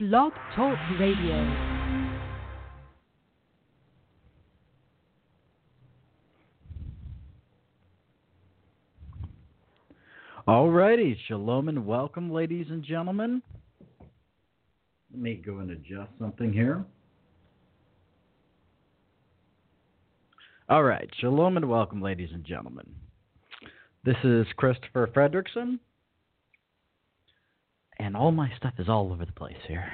Blog Talk Radio. Alrighty, shalom and welcome, ladies and gentlemen. Let me go and adjust something here. All right, shalom and welcome, ladies and gentlemen. This is Christopher Fredrickson, and all my stuff is all over the place here.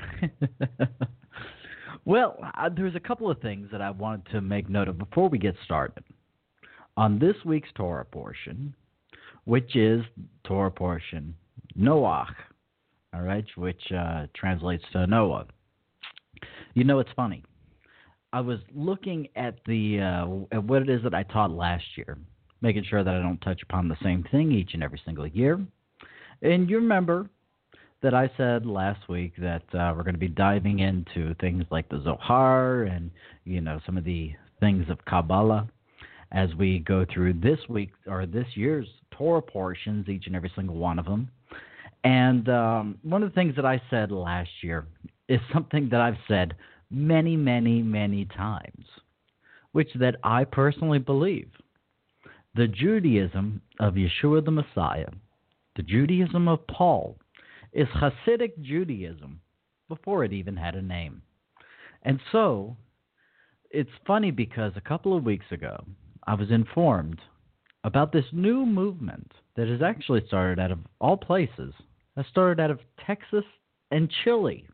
Well, there's a couple of things that I wanted to make note of before we get started. On this week's Torah portion, which is Torah portion Noach, all right, which translates to Noah. You know, it's funny. I was looking at at what it is that I taught last year, making sure that I don't touch upon the same thing each and every single year. And you remember that I said last week that we're going to be diving into things like the Zohar and, you know, some of the things of Kabbalah as we go through this week or this year's Torah portions, each and every single one of them. And one of the things that I said last year is something that I've said many, many, many times, which that I personally believe. The Judaism of Yeshua the Messiah, the Judaism of Paul, is Hasidic Judaism before it even had a name. And so it's funny because a couple of weeks ago, I was informed about this new movement that has actually started out of all places. It started out of Texas and Chile.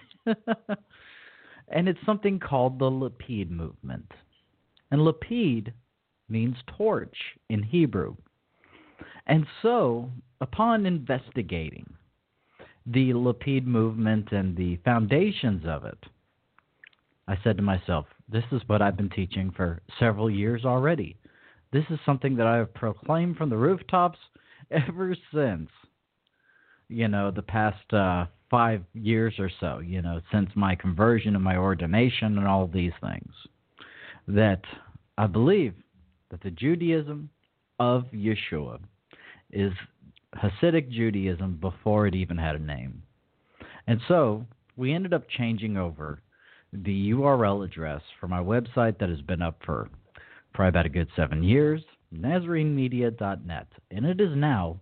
And it's something called the Lapid movement. And Lapid means torch in Hebrew. And so, upon investigating the Lapid movement and the foundations of it, I said to myself, this is what I've been teaching for several years already. This is something that I have proclaimed from the rooftops ever since, you know, the past 5 years or so, you know, since my conversion and my ordination and all these things, that I believe that the Judaism of Yeshua is Hasidic Judaism before it even had a name. And so we ended up changing over the URL address for my website that has been up for probably about a good 7 years, NazareneMedia.net. And it is now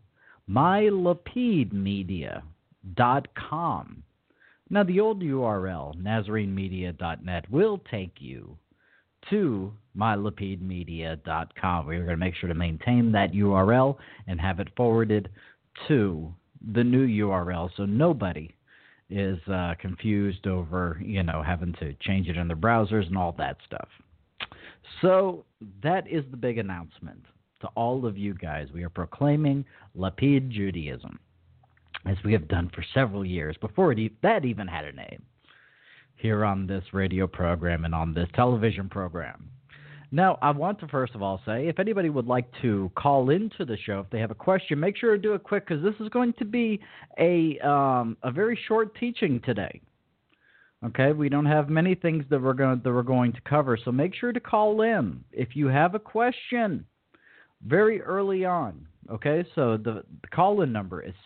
MyLapidMedia.com. Now, the old URL, NazareneMedia.net, will take you to MyLapidMedia.com. We're going to make sure to maintain that URL and have it forwarded to the new URL so nobody is confused over, you know, having to change it in their browsers and all that stuff. So that is the big announcement to all of you guys. We are proclaiming Lapid Judaism, as we have done for several years before that even had a name, here on this radio program and on this television program. Now, I want to first of all say, if anybody would like to call into the show, if they have a question, make sure to do it quick, because this is going to be a very short teaching today. Okay, we don't have many things that we're going to cover, so make sure to call in if you have a question very early on. Okay, so the call-in number is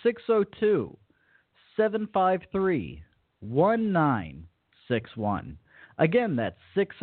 602-753-1961. Again, that's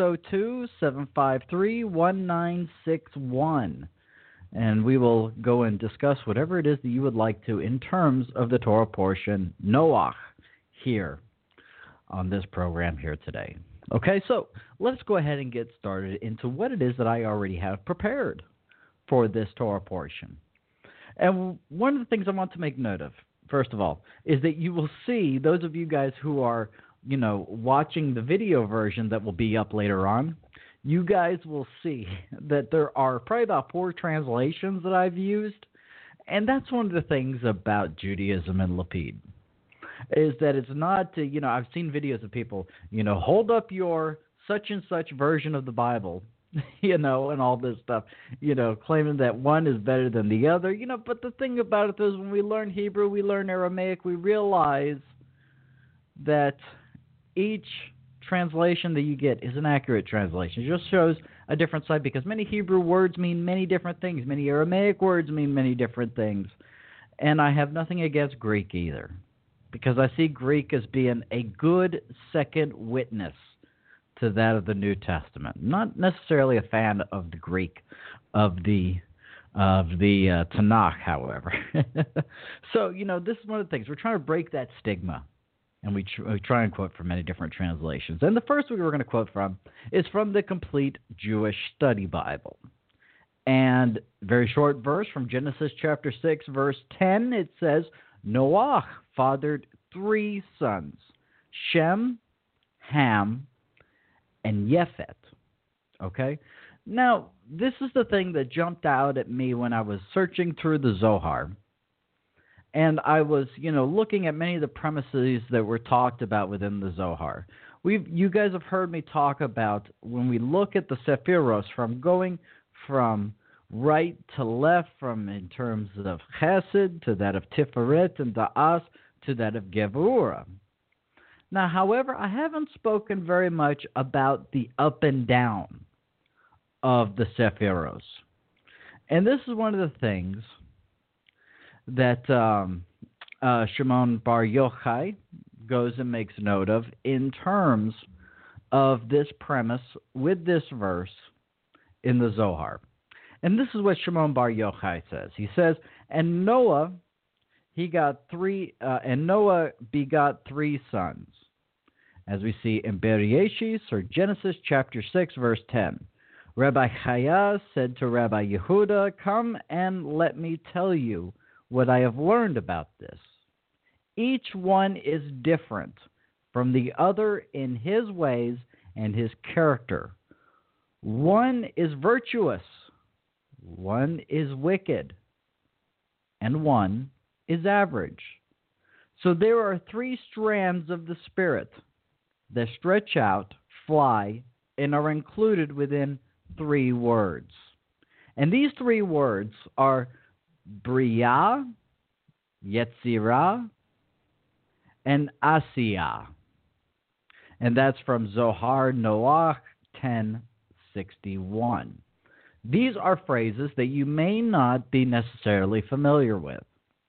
602-753-1961. And we will go and discuss whatever it is that you would like to in terms of the Torah portion, Noach, here on this program here today. Okay, so let's go ahead and get started into what it is that I already have prepared for this Torah portion. And one of the things I want to make note of, first of all, is that you will see, those of you guys who are, you know, watching the video version that will be up later on, you guys will see that there are probably about 4 translations that I've used. And that's one of the things about Judaism and Lapid, is that it's not, you know, I've seen videos of people, you know, hold up your such and such version of the Bible, you know, and all this stuff, you know, claiming that one is better than the other, you know. But the thing about it is, when we learn Hebrew, we learn Aramaic, we realize that each translation that you get is an accurate translation. It just shows a different side, because many Hebrew words mean many different things. Many Aramaic words mean many different things. And I have nothing against Greek either. because I see Greek as being a good second witness to that of the New Testament. Not necessarily a fan of the Greek of the Tanakh, however. So, this is one of the things. We're trying to break that stigma, and we try and quote from many different translations. And the first one we're going to quote from is from the Complete Jewish Study Bible. And very short verse from Genesis chapter 6, verse 10, it says, Noah fathered 3 sons, Shem, Ham, and Yefet. Okay? Now, this is the thing that jumped out at me when I was searching through the Zohar. And I was, looking at many of the premises that were talked about within the Zohar. You guys have heard me talk about when we look at the Sephiros from going from right to left, from in terms of Chesed to that of Tiferet and Da'as to that of Gevurah. Now, however, I haven't spoken very much about the up and down of the Sephiros. And this is one of the things that Shimon Bar Yochai goes and makes note of in terms of this premise with this verse in the Zohar. And this is what Shimon Bar Yochai says. He says, and Noah begot 3 sons, as we see in Bereshis or Genesis chapter 6, verse 10. Rabbi Chaya said to Rabbi Yehuda, come and let me tell you what I have learned about this. Each one is different from the other in his ways and his character. One is virtuous, one is wicked, and one is average. So there are 3 strands of the Spirit that stretch out, fly, and are included within 3 words. And these 3 words are Bria, Yetzirah, and Asiyah. And that's from Zohar Noach 10:61. These are phrases that you may not be necessarily familiar with.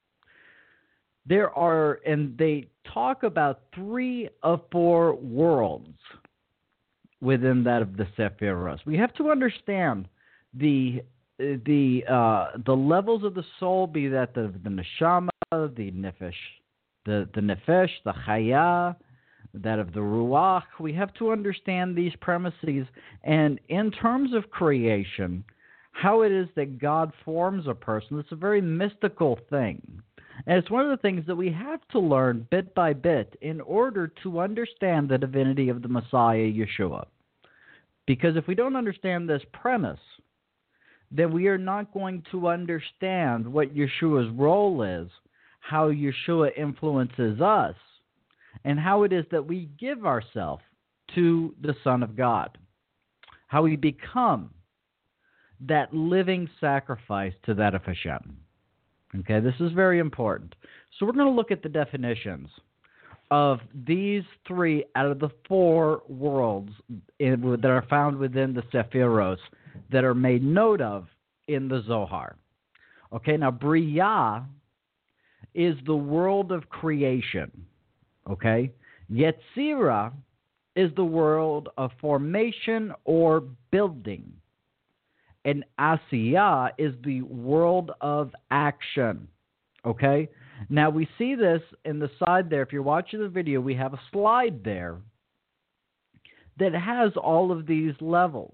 And they talk about 3 of 4 worlds within that of the Sephiros. We have to understand the levels of the soul, be that the neshama, the nefesh, the chaya, that of the ruach. We have to understand these premises, and in terms of creation, how it is that God forms a person. It's a very mystical thing. And it's one of the things that we have to learn bit by bit in order to understand the divinity of the Messiah, Yeshua. Because if we don't understand this premise, then we are not going to understand what Yeshua's role is, how Yeshua influences us, and how it is that we give ourselves to the Son of God, how we become that living sacrifice to that of Hashem. Okay, this is very important. So we're going to look at the definitions of these 3 out of the 4 worlds that are found within the Sephiros that are made note of in the Zohar. Okay, now Bria is the world of creation. Okay, Yetzirah is the world of formation or building. And Asiyah is the world of action. Okay? Now, we see this in the side there. If you're watching the video, we have a slide there that has all of these levels.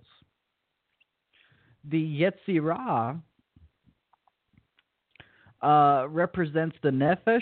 The Yetzirah represents the nefesh,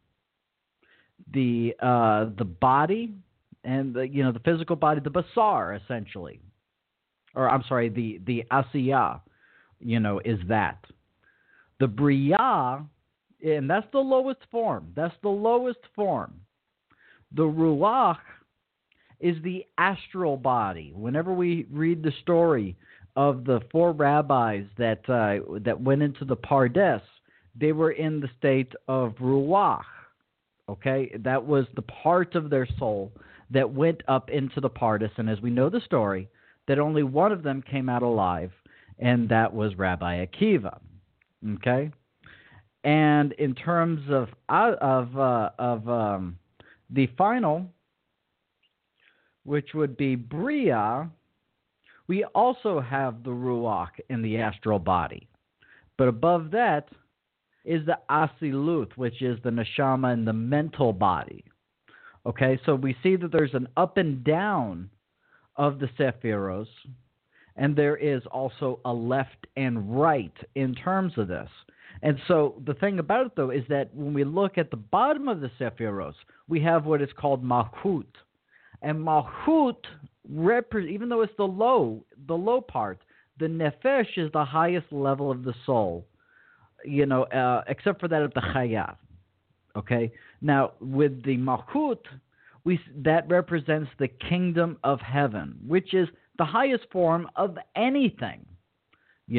the body, and the physical body, the basar, essentially. Or I'm sorry, the asiyah, is that. The bria, and that's the lowest form. That's the lowest form. The ruach is the astral body. Whenever we read the story of the 4 rabbis that went into the Pardes, they were in the state of ruach. Okay, that was the part of their soul that went up into the Pardes, and as we know the story, that only one of them came out alive, and that was Rabbi Akiva. Okay? And in terms of the final, which would be Bria, we also have the Ruach in the astral body. But above that is the Asilut, which is the Neshama in the mental body. Okay, so we see that there's an up and down of the Sephiros, and there is also a left and right in terms of this. And so the thing about it, though, is that when we look at the bottom of the Sephiros, we have what is called Malchut. And Malchut, even though it's the low part, the Nefesh is the highest level of the soul, except for that of the Chaya. Okay? Now, with the Malchut, that represents the kingdom of heaven, which is the highest form of anything. The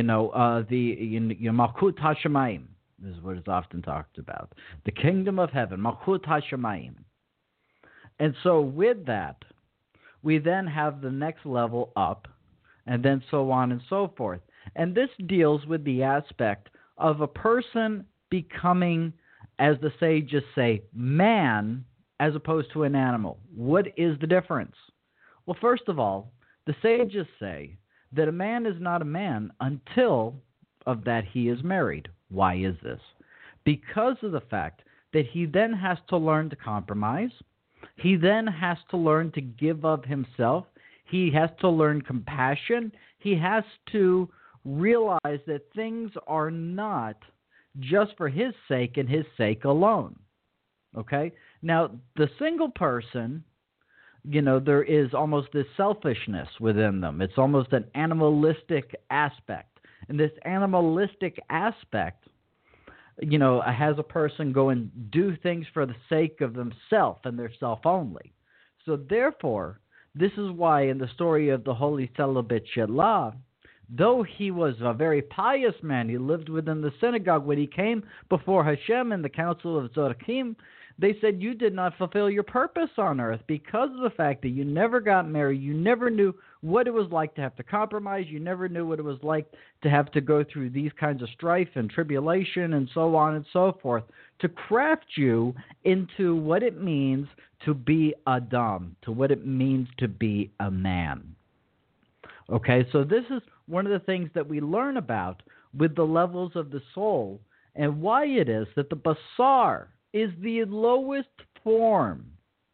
Malchut HaShemayim is what is often talked about. The kingdom of heaven, Malchut HaShemayim. And so with that, we then have the next level up, and then so on and so forth. And this deals with the aspect of a person becoming, as the sages say, man as opposed to an animal. What is the difference? Well, first of all, the sages say that a man is not a man until of that he is married. Why is this? Because of the fact that he then has to learn to compromise. He then has to learn to give of himself. He has to learn compassion. He has to realize that things are not just for his sake and his sake alone. Okay? Now, the single person, there is almost this selfishness within them. It's almost an animalistic aspect. And this animalistic aspect, has a person go and do things for the sake of themselves and their self only. So therefore, this is why in the story of the holy celibate Shelah, though he was a very pious man, he lived within the synagogue, when he came before Hashem in the council of Zorachim, they said, you did not fulfill your purpose on earth because of the fact that you never got married. You never knew what it was like to have to compromise. You never knew what it was like to have to go through these kinds of strife and tribulation and so on and so forth to craft you into what it means to be Adam, to what it means to be a man. Okay, so this is one of the things that we learn about with the levels of the soul and why it is that the Basar is the lowest form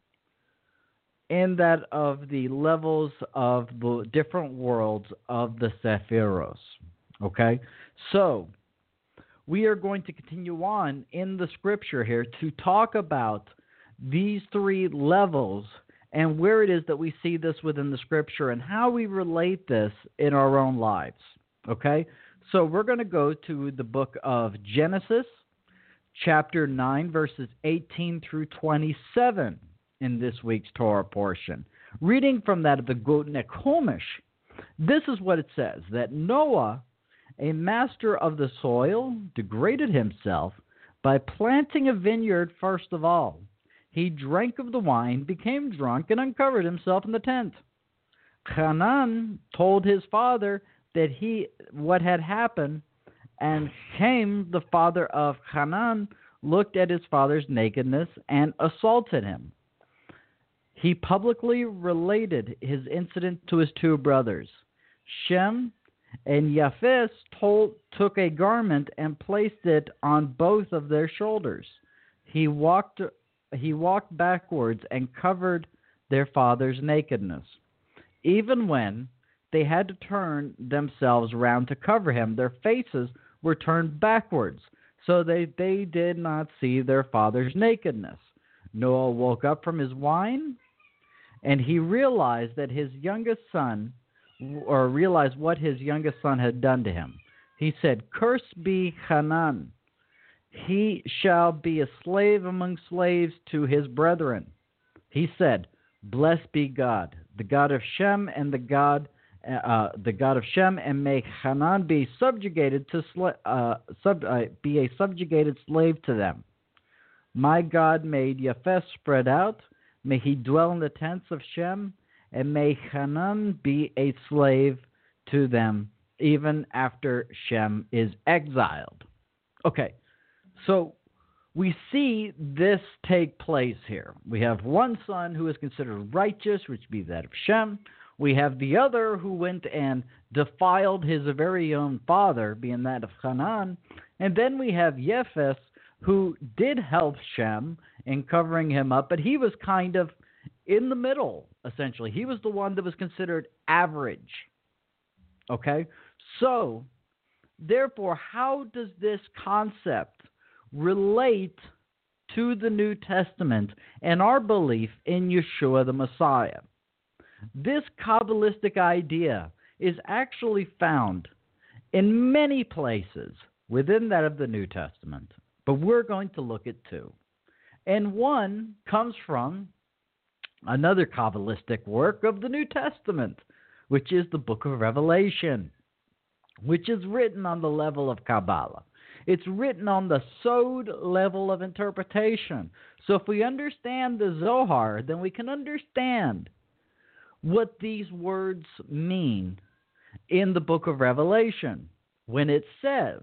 in that of the levels of the different worlds of the Sephiros. Okay? So, we are going to continue on in the scripture here to talk about these three levels and where it is that we see this within the scripture and how we relate this in our own lives. Okay? So, we're going to go to the book of Genesis, chapter 9, verses 18 through 27 in this week's Torah portion. Reading from that of the Gutnick Chumash, this is what it says, that Noah, a master of the soil, degraded himself by planting a vineyard first of all. He drank of the wine, became drunk, and uncovered himself in the tent. Hanan told his father that what had happened, and Shem, the father of Hanan, looked at his father's nakedness and assaulted him. He publicly related his incident to his two brothers. Shem and Japheth took a garment and placed it on both of their shoulders. He walked backwards and covered their father's nakedness. Even when they had to turn themselves round to cover him, their faces were turned backwards, so they did not see their father's nakedness. Noah woke up from his wine, and he realized that realized what his youngest son had done to him. He said, "Cursed be Hanan. He shall be a slave among slaves to his brethren." He said, "Blessed be God, the God of Shem, and the God of Shem, and may Hanan be subjugated be a subjugated slave to them. My God made Japheth spread out. May he dwell in the tents of Shem, and may Hanan be a slave to them, even after Shem is exiled." Okay, So we see this take place here. We have one son who is considered righteous, which would be that of Shem. We have the other who went and defiled his very own father, being that of Canaan. And then we have Japheth, who did help Shem in covering him up, but he was kind of in the middle, essentially. He was the one that was considered average. Okay? So, therefore, how does this concept relate to the New Testament and our belief in Yeshua the Messiah? This Kabbalistic idea is actually found in many places within that of the New Testament, but we're going to look at two. And one comes from another Kabbalistic work of the New Testament, which is the book of Revelation, which is written on the level of Kabbalah. It's written on the Sod level of interpretation. So if we understand the Zohar, then we can understand what these words mean in the book of Revelation when it says,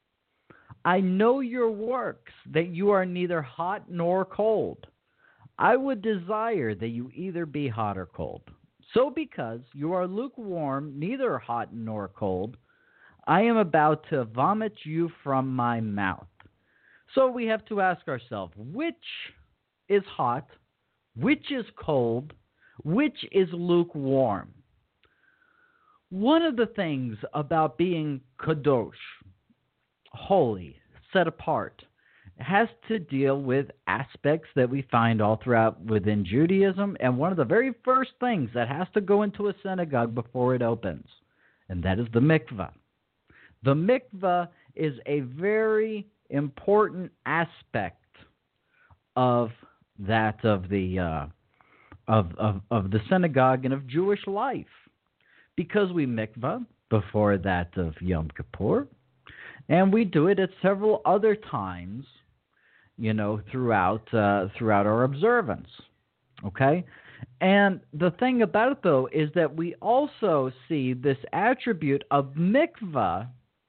I know your works, that you are neither hot nor cold. I would desire that you either be hot or cold. So because you are lukewarm, neither hot nor cold, I am about to vomit you from my mouth. So we have to ask ourselves, which is hot, which is cold, which is lukewarm? One of the things about being kadosh, holy, set apart, has to deal with aspects that we find all throughout within Judaism, and one of the very first things that has to go into a synagogue before it opens, and that is the mikvah. The mikvah is a very important aspect of that of the synagogue and of Jewish life, because we mikvah before that of Yom Kippur, and we do it at several other times, throughout our observance. Okay? And the thing about it, though, is that we also see this attribute of mikvah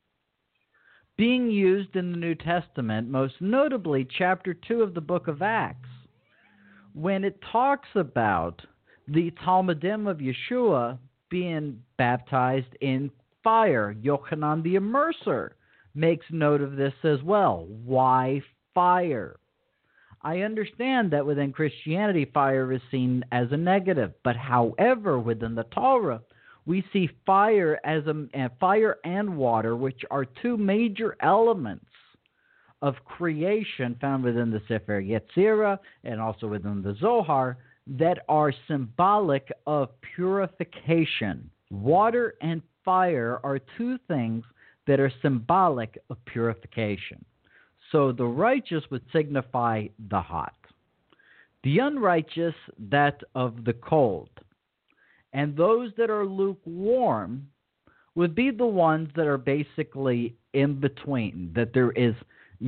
being used in the New Testament, most notably chapter 2 of the book of Acts, when it talks about the Talmudim of Yeshua being baptized in fire. Yochanan the Immerser makes note of this as well. Why fire? I understand that within Christianity, fire is seen as a negative, but however, within the Torah, we see fire as fire and water, which are two major elements of creation found within the Sefer Yetzirah and also within the Zohar that are symbolic of purification. Water and fire are two things that are symbolic of purification. So the righteous would signify the hot, the unrighteous that of the cold, and those that are lukewarm would be the ones that are basically in between, that there is,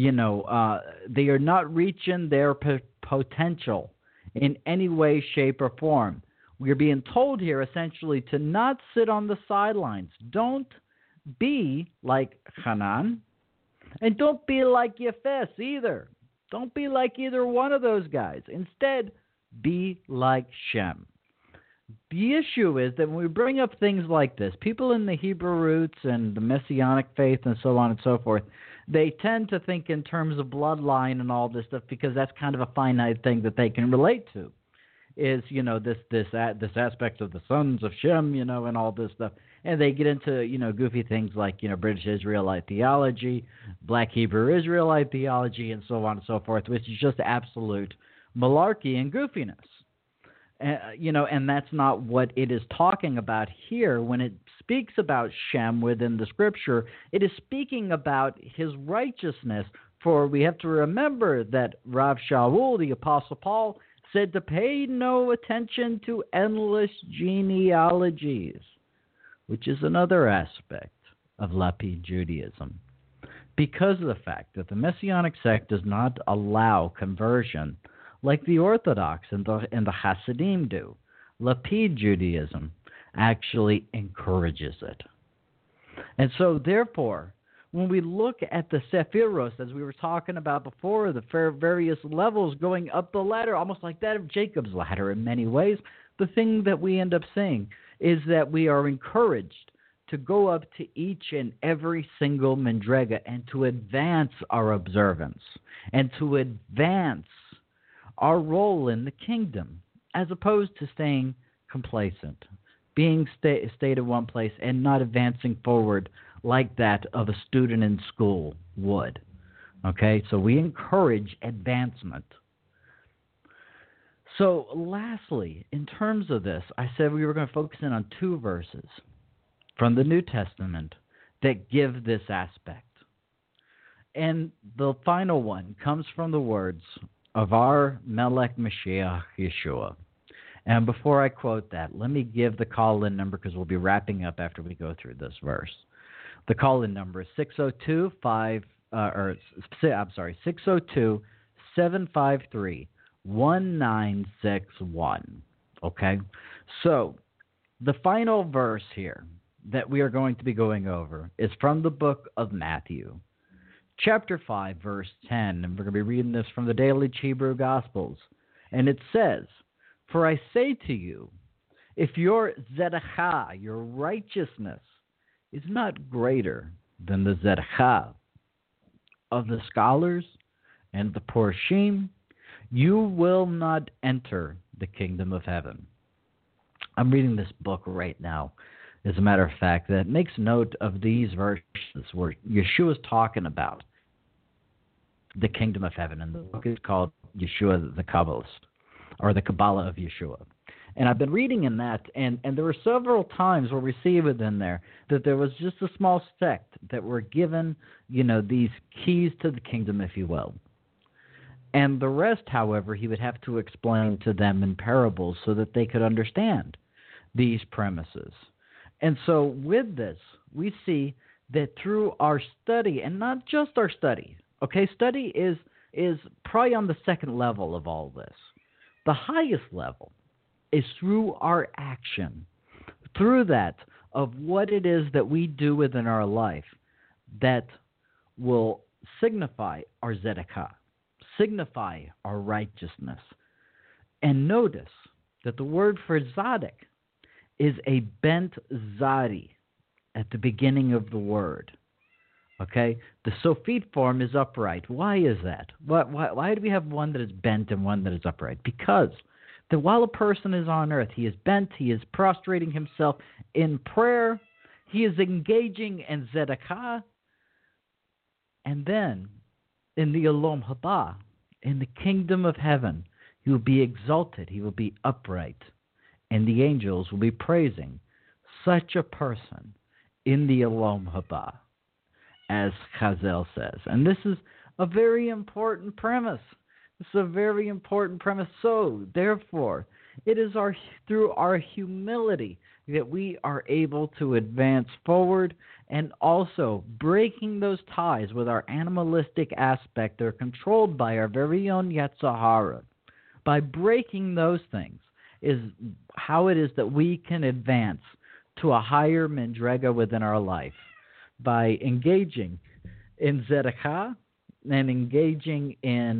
they are not reaching their potential in any way, shape, or form. We're being told here essentially to not sit on the sidelines. Don't be like Hanan, and don't be like Yefes either. Don't be like either one of those guys. Instead, be like Shem. The issue is that when we bring up things like this, people in the Hebrew roots and the Messianic faith and so on and so forth, they tend to think in terms of bloodline and all this stuff because that's kind of a finite thing that they can relate to. Is, this aspect of the sons of Shem, and all this stuff. And they get into, goofy things like, British Israelite theology, Black Hebrew Israelite theology, and so on and so forth, which is just absolute malarkey and goofiness. And that's not what it is talking about here. When it speaks about Shem within the Scripture, it is speaking about his righteousness. For we have to remember that Rav Shaul, the Apostle Paul, said to pay no attention to endless genealogies, which is another aspect of Lapid Judaism, because of the fact that the Messianic sect does not allow conversion like the Orthodox and the Hasidim do. Lapid Judaism actually encourages it. And so, therefore, when we look at the Sephiros, as we were talking about before, the various levels going up the ladder, almost like that of Jacob's ladder in many ways, the thing that we end up seeing is that we are encouraged to go up to each and every single Mandrega and to advance our observance and to advance our role in the kingdom, as opposed to staying complacent, being stayed in one place and not advancing forward like that of a student in school would. Okay, so we encourage advancement. So lastly, in terms of this, I said we were going to focus in on two verses from the New Testament that give this aspect. And the final one comes from the words of our Melech Mashiach Yeshua. And before I quote that, let me give the call-in number because we'll be wrapping up after we go through this verse. The call-in number is 602-753-1961. Okay? So, the final verse here that we are going to be going over is from the book of Matthew, chapter 5, verse 10. And we're going to be reading this from the Daily Hebrew Gospels. And it says, "For I say to you, if your zedachah, your righteousness, is not greater than the zedachah of the scholars and the porshim, you will not enter the kingdom of heaven." I'm reading this book right now, as a matter of fact, that makes note of these verses where Yeshua is talking about the kingdom of heaven, and the book is called Yeshua the Kabbalist, or the Kabbalah of Yeshua. And I've been reading in that, and there were several times where we see within there that there was just a small sect that were given, these keys to the kingdom, if you will. And the rest, however, he would have to explain to them in parables so that they could understand these premises. And so with this, we see that through our study, and not just our study, okay, study is probably on the second level of all this. The highest level is through our action, through that of what it is that we do within our life that will signify our zedakah, signify our righteousness. And notice that the word for tzaddik is a bent zadi at the beginning of the word. Okay? The Sofit form is upright. Why is that? Why do we have one that is bent and one that is upright? Because that while a person is on earth, he is bent, he is prostrating himself in prayer, he is engaging in zedakah, and then in the Olam Haba, in the kingdom of heaven, he will be exalted, he will be upright, and the angels will be praising such a person in the Olam Haba, as Chazal says. And this is a very important premise. This is a very important premise. So, therefore, it is through our humility that we are able to advance forward, and also breaking those ties with our animalistic aspect that are controlled by our very own Yetzer Hara. By breaking those things is how it is that we can advance to a higher Mandrega within our life. By engaging in zedakah and engaging in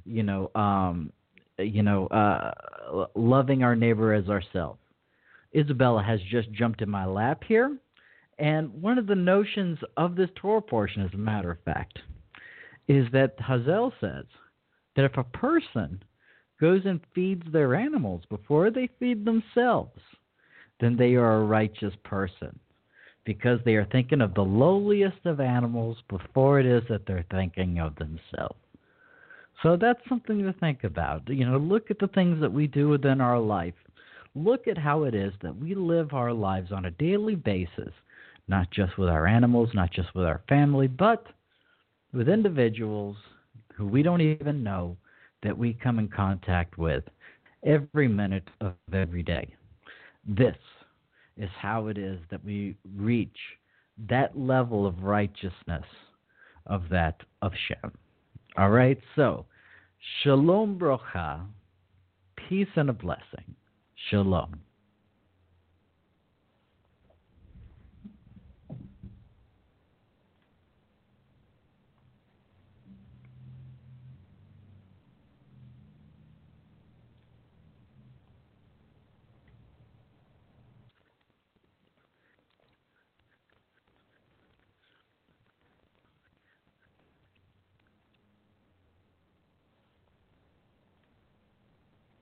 loving our neighbor as ourselves. Isabella has just jumped in my lap here, and one of the notions of this Torah portion, as a matter of fact, is that Hazel says that if a person goes and feeds their animals before they feed themselves, then they are a righteous person, because they are thinking of the lowliest of animals before it is that they're thinking of themselves. So that's something to think about. Look at the things that we do within our life. Look at how it is that we live our lives on a daily basis, not just with our animals, not just with our family, but with individuals who we don't even know that we come in contact with every minute of every day. This is how it is that we reach that level of righteousness of Shem. All right, so Shalom Brocha, peace and a blessing. Shalom.